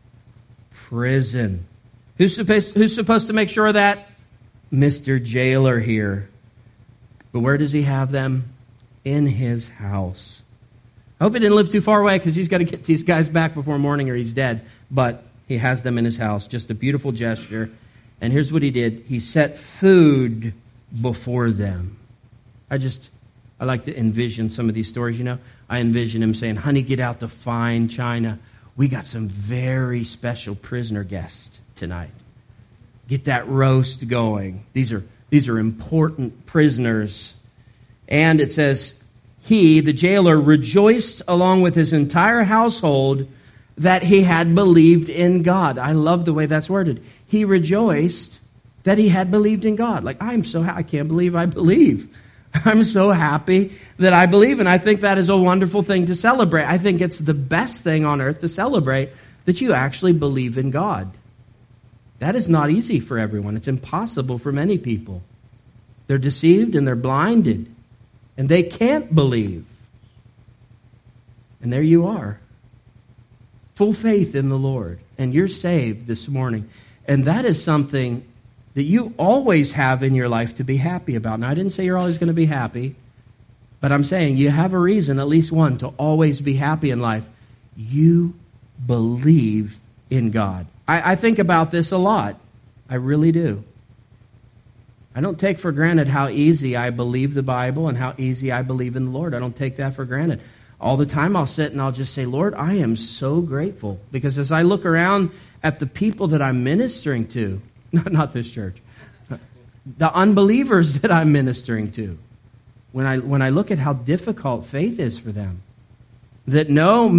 Prison. Who's supposed to make sure of that? Mr. Jailer here. But where does he have them? In his house. I hope he didn't live too far away because he's got to get these guys back before morning or he's dead. But he has them in his house. Just a beautiful gesture. And here's what he did. He set food before them. I like to envision some of these stories, I envision him saying, honey, get out the fine china. We got some very special prisoner guests tonight. Get that roast going. These are important prisoners. And it says, he, the jailer, rejoiced along with his entire household that he had believed in God. I love the way that's worded. He rejoiced that he had believed in God. Like, I can't believe I believe. I'm so happy that I believe, and I think that is a wonderful thing to celebrate. I think it's the best thing on earth to celebrate that you actually believe in God. That is not easy for everyone. It's impossible for many people. They're deceived and they're blinded, and they can't believe. And there you are. Full faith in the Lord, and you're saved this morning. And that is something that you always have in your life to be happy about. Now, I didn't say you're always going to be happy, but I'm saying you have a reason, at least one, to always be happy in life. You believe in God. I think about this a lot. I really do. I don't take for granted how easy I believe the Bible and how easy I believe in the Lord. I don't take that for granted. All the time I'll sit and I'll just say, Lord, I am so grateful. Because as I look around at the people that I'm ministering to, not this church, the unbelievers that I'm ministering to, when I look at how difficult faith is for them, that no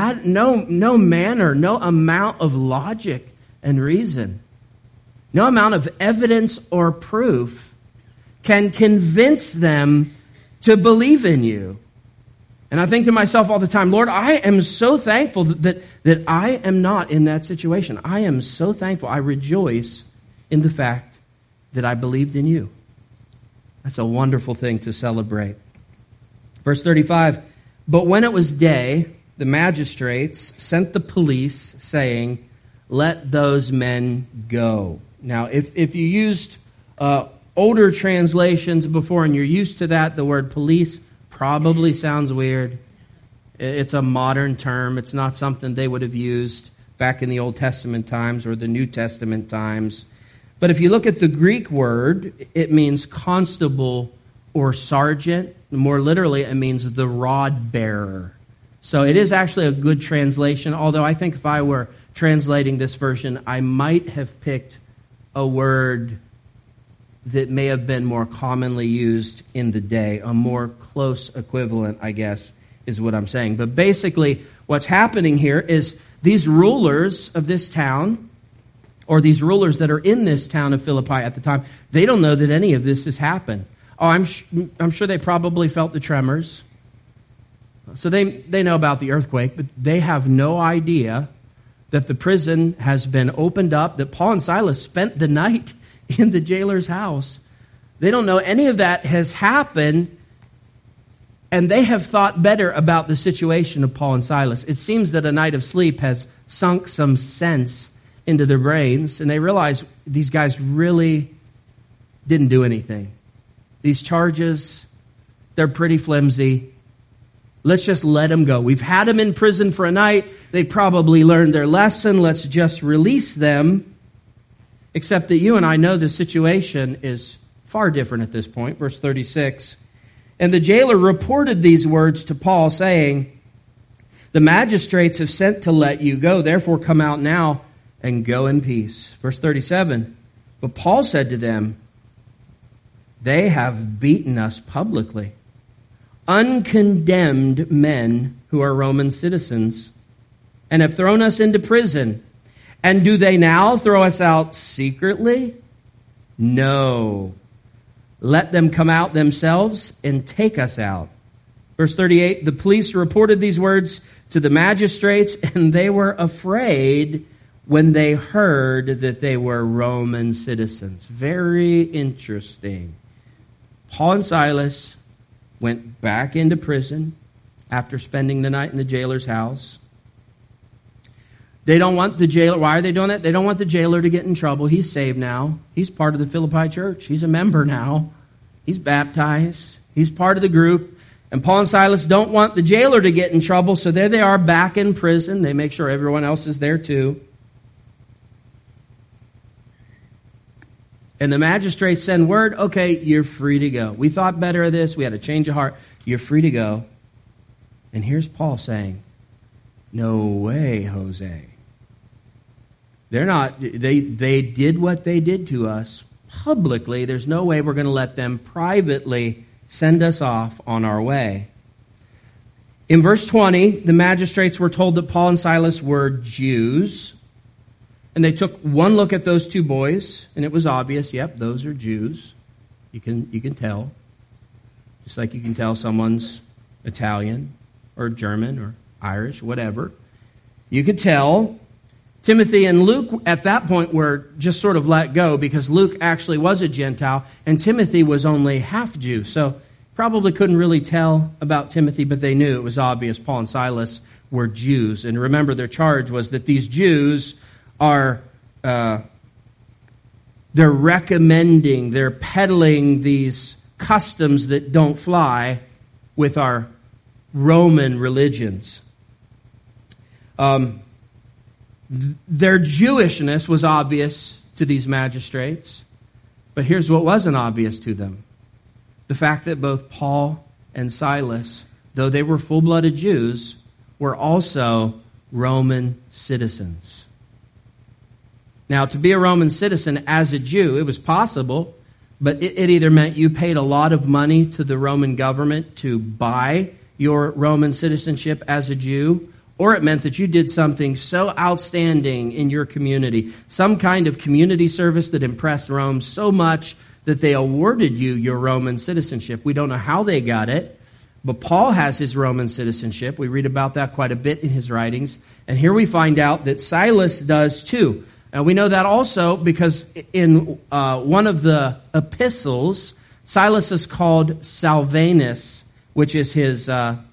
manner, no amount of logic and reason, no amount of evidence or proof can convince them to believe in you. And I think to myself all the time, Lord, I am so thankful that I am not in that situation. I am so thankful. I rejoice in the fact that I believed in you. That's a wonderful thing to celebrate. Verse 35, but when it was day, the magistrates sent the police saying, let those men go. Now, if you used older translations before and you're used to that, the word police probably sounds weird. It's a modern term. It's not something they would have used back in the Old Testament times or the New Testament times. But if you look at the Greek word, it means constable or sergeant. More literally, it means the rod bearer. So it is actually a good translation, although I think if I were translating this version, I might have picked a word that may have been more commonly used in the day, a more close equivalent, I guess, is what I'm saying. But basically, what's happening here is these rulers of this town, or these rulers that are in this town of Philippi at the time, they don't know that any of this has happened. Oh, I'm sure they probably felt the tremors. So they know about the earthquake, but they have no idea that the prison has been opened up, that Paul and Silas spent the night in the jailer's house. They don't know any of that has happened, and they have thought better about the situation of Paul and Silas. It seems that a night of sleep has sunk some sense into their brains, and they realize these guys really didn't do anything. These charges, they're pretty flimsy. Let's just let them go. We've had them in prison for a night. They probably learned their lesson. Let's just release them. Except that you and I know the situation is far different at this point. Verse 36. And the jailer reported these words to Paul, saying, the magistrates have sent to let you go. Therefore come out now and go in peace. Verse 37. But Paul said to them, they have beaten us publicly, uncondemned men who are Roman citizens, and have thrown us into prison. And do they now throw us out secretly? No. Let them come out themselves and take us out. Verse 38, the police reported these words to the magistrates, and they were afraid when they heard that they were Roman citizens. Very interesting. Paul and Silas went back into prison after spending the night in the jailer's house. They don't want the jailer. Why are they doing that? They don't want the jailer to get in trouble. He's saved now. He's part of the Philippi church. He's a member now. He's baptized. He's part of the group. And Paul and Silas don't want the jailer to get in trouble, so there they are back in prison. They make sure everyone else is there too. And the magistrates send word, okay, you're free to go. We thought better of this. We had a change of heart. You're free to go. And here's Paul saying, no way, Jose. They're not, they did what they did to us publicly. There's no way we're going to let them privately send us off on our way. In verse 20, the magistrates were told that Paul and Silas were Jews. And they took one look at those two boys, and it was obvious, yep, those are Jews. You can tell. Just like you can tell someone's Italian or German or Irish, whatever. You could tell. Timothy and Luke at that point were just sort of let go because Luke actually was a Gentile and Timothy was only half Jew. So probably couldn't really tell about Timothy, but they knew it was obvious Paul and Silas were Jews. And remember, their charge was that these Jews are, they're recommending, they're peddling these customs that don't fly with our Roman religions. Their Jewishness was obvious to these magistrates, but here's what wasn't obvious to them. The fact that both Paul and Silas, though they were full-blooded Jews, were also Roman citizens. Now, to be a Roman citizen as a Jew, it was possible, but it either meant you paid a lot of money to the Roman government to buy your Roman citizenship as a Jew, or it meant that you did something so outstanding in your community, some kind of community service that impressed Rome so much that they awarded you your Roman citizenship. We don't know how they got it, but Paul has his Roman citizenship. We read about that quite a bit in his writings. And here we find out that Silas does too. And we know that also because in one of the epistles, Silas is called Salvanus, which is his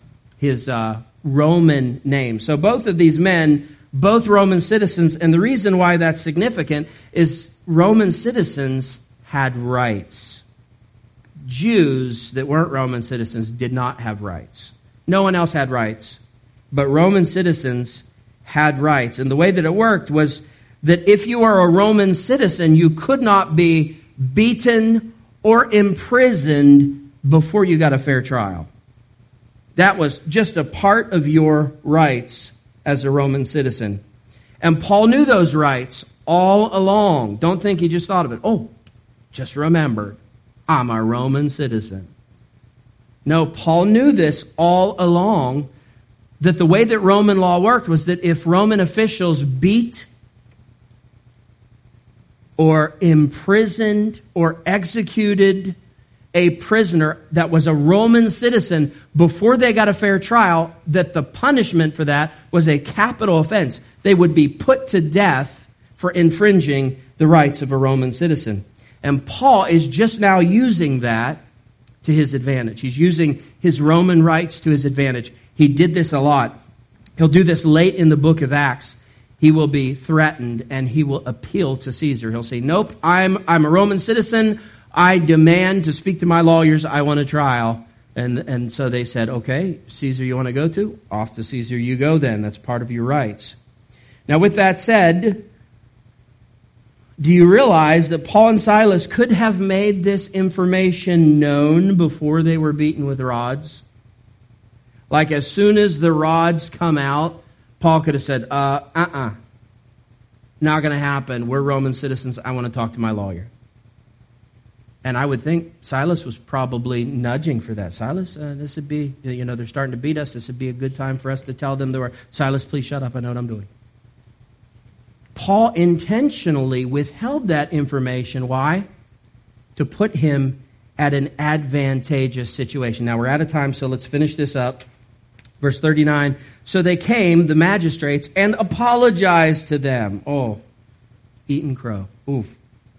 Roman name. So both of these men, both Roman citizens, and the reason why that's significant is Roman citizens had rights. Jews that weren't Roman citizens did not have rights. No one else had rights, but Roman citizens had rights. And the way that it worked was that if you are a Roman citizen, you could not be beaten or imprisoned before you got a fair trial. That was just a part of your rights as a Roman citizen. And Paul knew those rights all along. Don't think he just thought of it. Oh, just remembered, I'm a Roman citizen. No, Paul knew this all along, that the way that Roman law worked was that if Roman officials beat or imprisoned or executed a prisoner that was a Roman citizen before they got a fair trial, that the punishment for that was a capital offense. They would be put to death for infringing the rights of a Roman citizen. And Paul is just now using that to his advantage. He's using his Roman rights to his advantage. He did this a lot. He'll do this late in the book of Acts. He will be threatened and he will appeal to Caesar. He'll say, nope, I'm a Roman citizen. I demand to speak to my lawyers. I want a trial. And so they said, okay, Caesar you want to go to? Off to Caesar you go then. That's part of your rights. Now with that said, do you realize that Paul and Silas could have made this information known before they were beaten with rods? Like as soon as the rods come out, Paul could have said, not going to happen. We're Roman citizens. I want to talk to my lawyer. And I would think Silas was probably nudging for that. Silas, this would be, they're starting to beat us. This would be a good time for us to tell them they were, Silas, please shut up. I know what I'm doing. Paul intentionally withheld that information. Why? To put him at an advantageous situation. Now we're out of time, so let's finish this up. Verse 39, so they came, the magistrates, and apologized to them. Oh, eaten crow. Oof.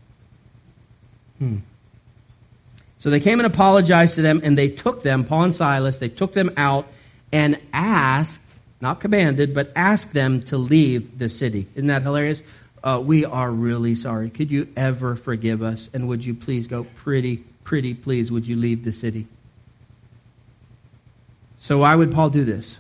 So they came and apologized to them, and they took them, Paul and Silas, they took them out and asked, not commanded, but asked them to leave the city. Isn't that hilarious? We are really sorry. Could you ever forgive us? And would you please go, pretty please, would you leave the city? So why would Paul do this?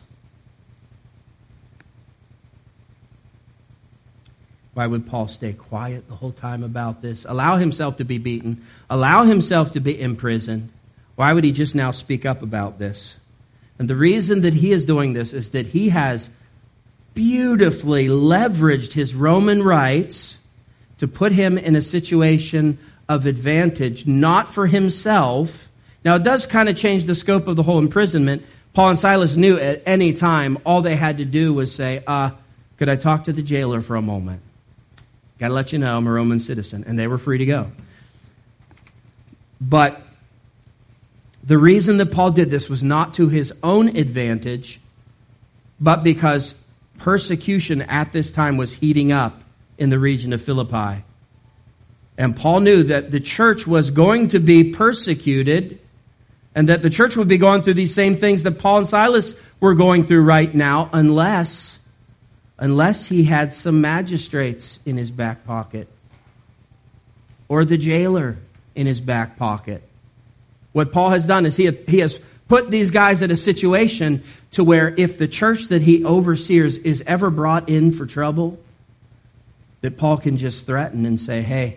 Why would Paul stay quiet the whole time about this? Allow himself to be beaten. Allow himself to be imprisoned. Why would he just now speak up about this? And the reason that he is doing this is that he has beautifully leveraged his Roman rights to put him in a situation of advantage, not for himself. Now, it does kind of change the scope of the whole imprisonment. Paul and Silas knew at any time all they had to do was say, could I talk to the jailer for a moment? Got to let you know I'm a Roman citizen. And they were free to go. But the reason that Paul did this was not to his own advantage, but because persecution at this time was heating up in the region of Philippi. And Paul knew that the church was going to be persecuted, and that the church would be going through these same things that Paul and Silas were going through right now, unless he had some magistrates in his back pocket, or the jailer in his back pocket. What Paul has done is he has put these guys in a situation to where if the church that he oversees is ever brought in for trouble, that Paul can just threaten and say, hey,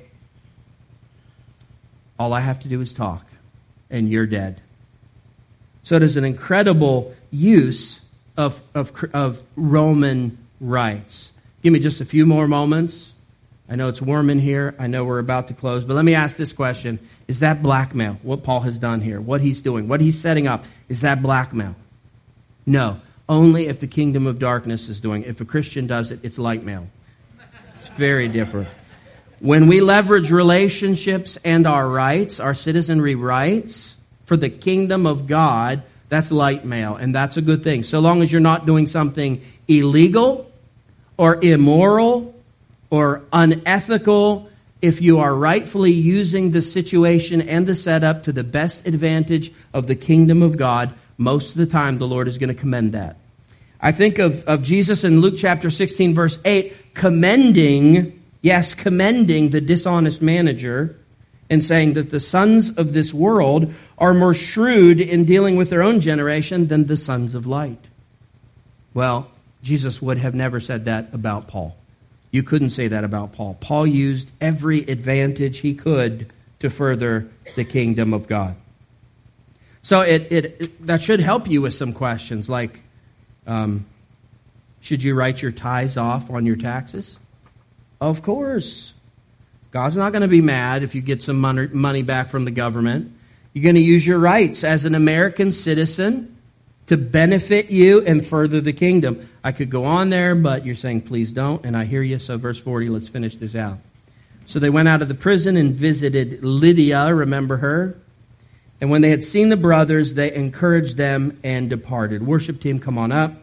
all I have to do is talk, and you're dead. So it is an incredible use of Roman rights. Give me just a few more moments. I know it's warm in here. I know we're about to close. But let me ask this question. Is that blackmail? What Paul has done here? What he's doing? What he's setting up? Is that blackmail? No. Only if the kingdom of darkness is doing it. If a Christian does it, it's light mail. It's very different. When we leverage relationships and our rights, our citizenry rights, for the kingdom of God, that's light mail. And that's a good thing. So long as you're not doing something illegal or immoral or unethical, if you are rightfully using the situation and the setup to the best advantage of the kingdom of God, most of the time the Lord is going to commend that. I think of Jesus in Luke chapter 16 verse 8 commending the dishonest manager and saying that the sons of this world are more shrewd in dealing with their own generation than the sons of light. Well, Jesus would have never said that about Paul. You couldn't say that about Paul. Paul used every advantage he could to further the kingdom of God. So that should help you with some questions like, should you write your tithes off on your taxes? Of course. God's not going to be mad if you get some money back from the government. You're going to use your rights as an American citizen to benefit you and further the kingdom. I could go on there, but you're saying, please don't, and I hear you. So verse 40, let's finish this out. So they went out of the prison and visited Lydia, remember her? And when they had seen the brothers, they encouraged them and departed. Worship team, come on up.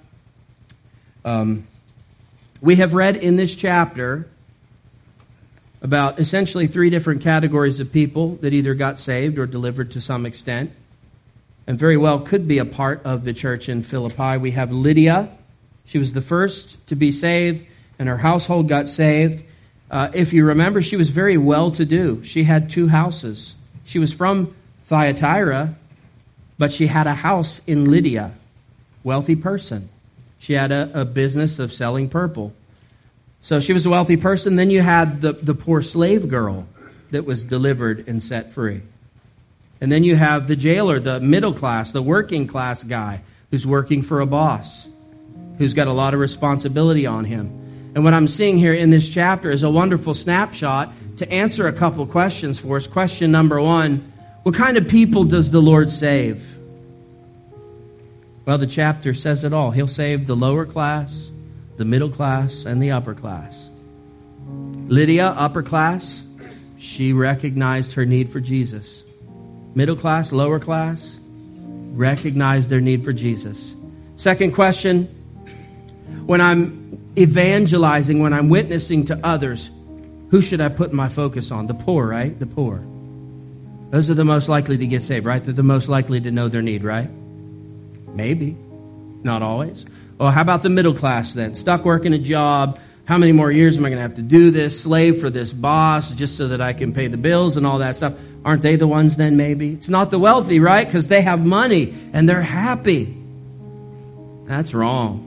We have read in this chapter about essentially three different categories of people that either got saved or delivered to some extent, and very well could be a part of the church in Philippi. We have Lydia. She was the first to be saved, and her household got saved. If you remember, she was very well-to-do. She had 2 houses. She was from Thyatira, But she had a house in Lydia, wealthy person. She had a business of selling purple. So she was a wealthy person. Then you had the poor slave girl that was delivered and set free. And then you have the jailer, the middle class, the working class guy who's working for a boss, who's got a lot of responsibility on him. And what I'm seeing here in this chapter is a wonderful snapshot to answer a couple questions for us. Question number one, what kind of people does the Lord save? Well, the chapter says it all. He'll save the lower class, the middle class, and the upper class. Lydia, upper class, she recognized her need for Jesus. Middle class, lower class, recognized their need for Jesus. Second question, when I'm evangelizing, when I'm witnessing to others, who should I put my focus on? The poor, right? The poor. Those are the most likely to get saved, right? They're the most likely to know their need, right? Maybe. Not always. Well, how about the middle class then? Stuck working a job. How many more years am I going to have to do this? Slave for this boss just so that I can pay the bills and all that stuff. Aren't they the ones then maybe? It's not the wealthy, right? Because they have money and they're happy. That's wrong.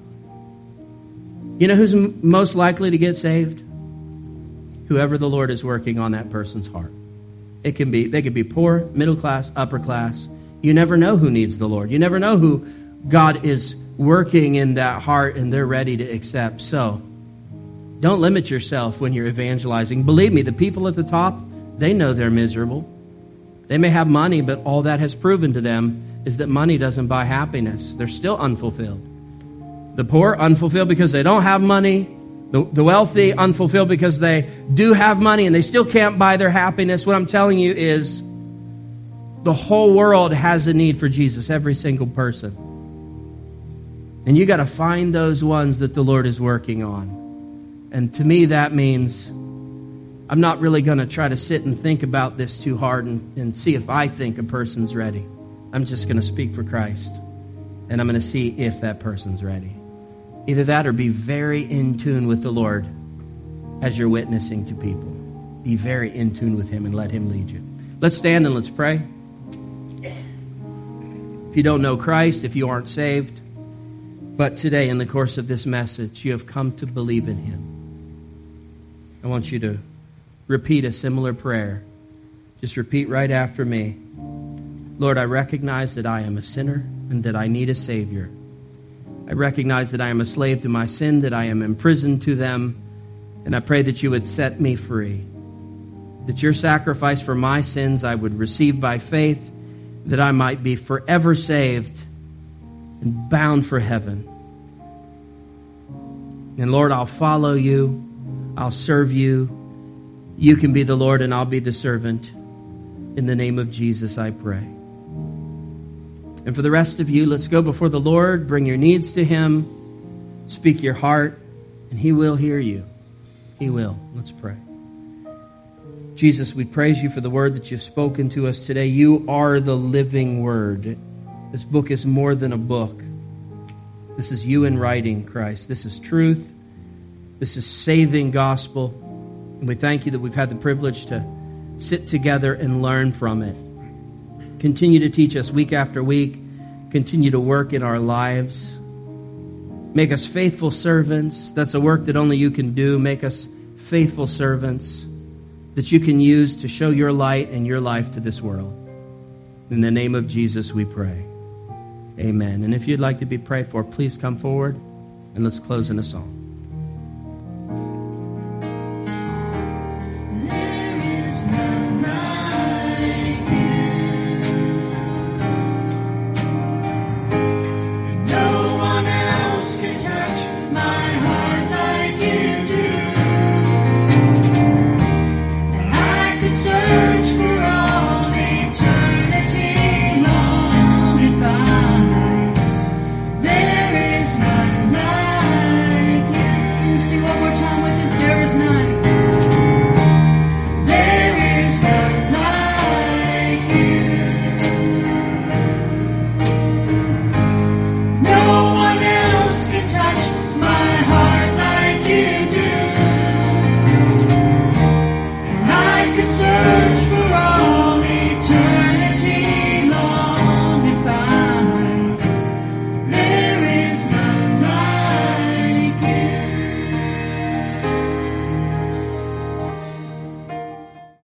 You know who's most likely to get saved? Whoever the Lord is working on that person's heart. They could be poor, middle class, upper class. You never know who needs the Lord. You never know who God is working in that heart and they're ready to accept. So, don't limit yourself when you're evangelizing. Believe me, the people at the top, they know they're miserable. They may have money, but all that has proven to them is that money doesn't buy happiness. They're still unfulfilled. The poor, unfulfilled because they don't have money. The wealthy, unfulfilled because they do have money and they still can't buy their happiness. What I'm telling you is the whole world has a need for Jesus, every single person. And you got to find those ones that the Lord is working on. And to me, that means I'm not really going to try to sit and think about this too hard and see if I think a person's ready. I'm just going to speak for Christ. And I'm going to see if that person's ready. Either that or be very in tune with the Lord as you're witnessing to people. Be very in tune with Him and let Him lead you. Let's stand and let's pray. If you don't know Christ, if you aren't saved, but today in the course of this message, you have come to believe in Him. I want you to repeat a similar prayer. Just repeat right after me. Lord, I recognize that I am a sinner and that I need a Savior. I recognize that I am a slave to my sin, that I am imprisoned to them, and I pray that you would set me free. That your sacrifice for my sins I would receive by faith, that I might be forever saved and bound for heaven. And Lord, I'll follow you. I'll serve you. You can be the Lord and I'll be the servant. In the name of Jesus, I pray. And for the rest of you, let's go before the Lord. Bring your needs to Him. Speak your heart, and He will hear you. He will. Let's pray. Jesus, we praise you for the word that you've spoken to us today. You are the living word. This book is more than a book. This is you in writing, Christ. This is truth. This is saving gospel. And we thank you that we've had the privilege to sit together and learn from it. Continue to teach us week after week. Continue to work in our lives. Make us faithful servants. That's a work that only you can do. Make us faithful servants that you can use to show your light and your life to this world. In the name of Jesus we pray. Amen. And if you'd like to be prayed for, please come forward and let's close in a song.